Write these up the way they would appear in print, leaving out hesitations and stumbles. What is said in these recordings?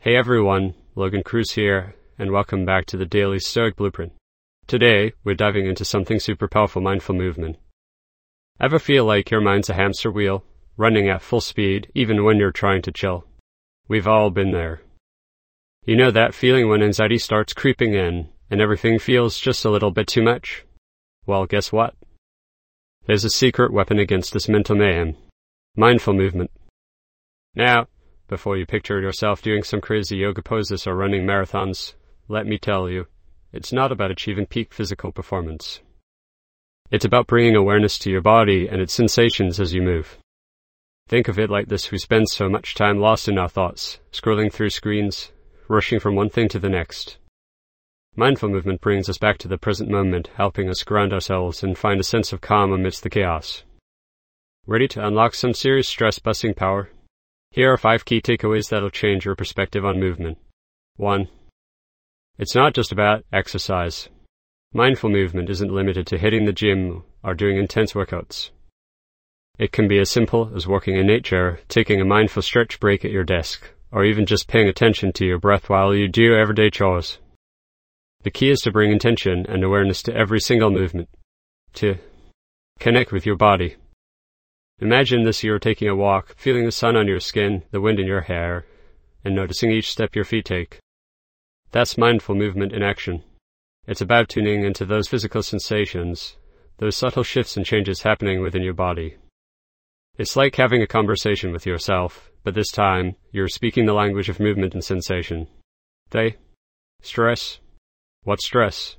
Hey everyone, Logan Cruz here, and welcome back to the Daily Stoic Blueprint. Today, we're diving into something super powerful: mindful movement. Ever feel like your mind's a hamster wheel, running at full speed even when you're trying to chill? We've all been there. You know that feeling when anxiety starts creeping in, and everything feels just a little bit too much? Well, guess what? There's a secret weapon against this mental mayhem: mindful movement. Now, before you picture yourself doing some crazy yoga poses or running marathons, let me tell you, it's not about achieving peak physical performance. It's about bringing awareness to your body and its sensations as you move. Think of it like this: we spend so much time lost in our thoughts, scrolling through screens, rushing from one thing to the next. Mindful movement brings us back to the present moment, helping us ground ourselves and find a sense of calm amidst the chaos. Ready to unlock some serious stress-busting power? Here are 5 key takeaways that'll change your perspective on movement. 1. It's not just about exercise. Mindful movement isn't limited to hitting the gym or doing intense workouts. It can be as simple as walking in nature, taking a mindful stretch break at your desk, or even just paying attention to your breath while you do everyday chores. The key is to bring intention and awareness to every single movement. 2. Connect with your body. Imagine this: you're taking a walk, feeling the sun on your skin, the wind in your hair, and noticing each step your feet take. That's mindful movement in action. It's about tuning into those physical sensations, those subtle shifts and changes happening within your body. It's like having a conversation with yourself, but this time, you're speaking the language of movement and sensation. Stress. What's stress?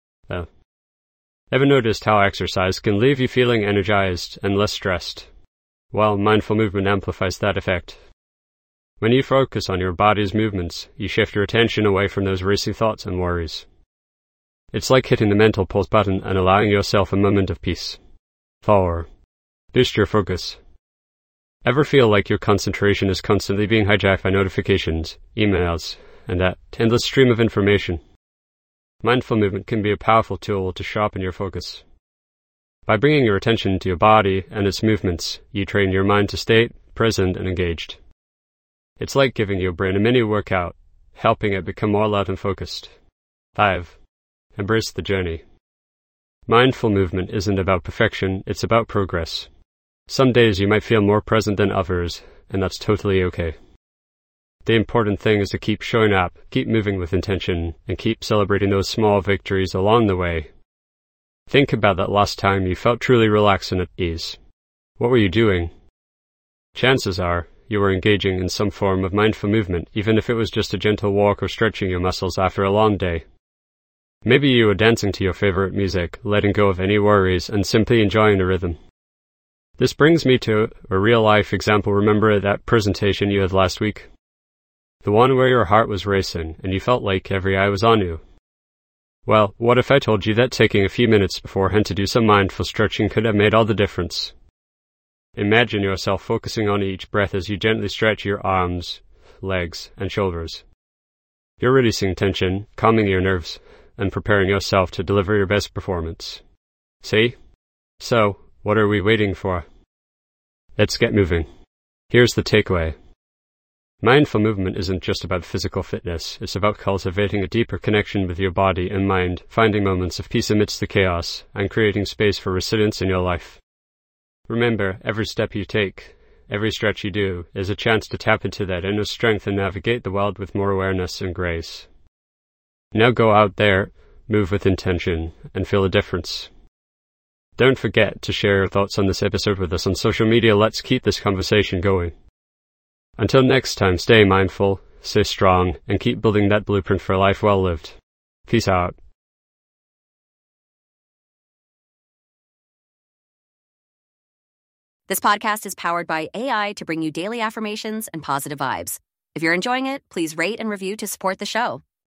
Ever noticed how exercise can leave you feeling energized and less stressed? Well, mindful movement amplifies that effect. When you focus on your body's movements, you shift your attention away from those racing thoughts and worries. It's like hitting the mental pause button and allowing yourself a moment of peace. 4. Boost your focus. Ever feel like your concentration is constantly being hijacked by notifications, emails, and that endless stream of information? Mindful movement can be a powerful tool to sharpen your focus. By bringing your attention to your body and its movements, you train your mind to stay present and engaged. It's like giving your brain a mini workout, helping it become more alert and focused. 5. Embrace the journey. Mindful movement isn't about perfection, it's about progress. Some days you might feel more present than others, and that's totally okay. The important thing is to keep showing up, keep moving with intention, and keep celebrating those small victories along the way. Think about that last time you felt truly relaxed and at ease. What were you doing? Chances are, you were engaging in some form of mindful movement, even if it was just a gentle walk or stretching your muscles after a long day. Maybe you were dancing to your favorite music, letting go of any worries, and simply enjoying the rhythm. This brings me to a real-life example. Remember that presentation you had last week? The one where your heart was racing, and you felt like every eye was on you. Well, what if I told you that taking a few minutes beforehand to do some mindful stretching could have made all the difference? Imagine yourself focusing on each breath as you gently stretch your arms, legs, and shoulders. You're releasing tension, calming your nerves, and preparing yourself to deliver your best performance. See? So, what are we waiting for? Let's get moving. Here's the takeaway. Mindful movement isn't just about physical fitness, it's about cultivating a deeper connection with your body and mind, finding moments of peace amidst the chaos, and creating space for resilience in your life. Remember, every step you take, every stretch you do, is a chance to tap into that inner strength and navigate the world with more awareness and grace. Now go out there, move with intention, and feel a difference. Don't forget to share your thoughts on this episode with us on social media. Let's keep this conversation going. Until next time, stay mindful, stay strong, and keep building that blueprint for a life well lived. Peace out. This podcast is powered by AI to bring you daily affirmations and positive vibes. If you're enjoying it, please rate and review to support the show.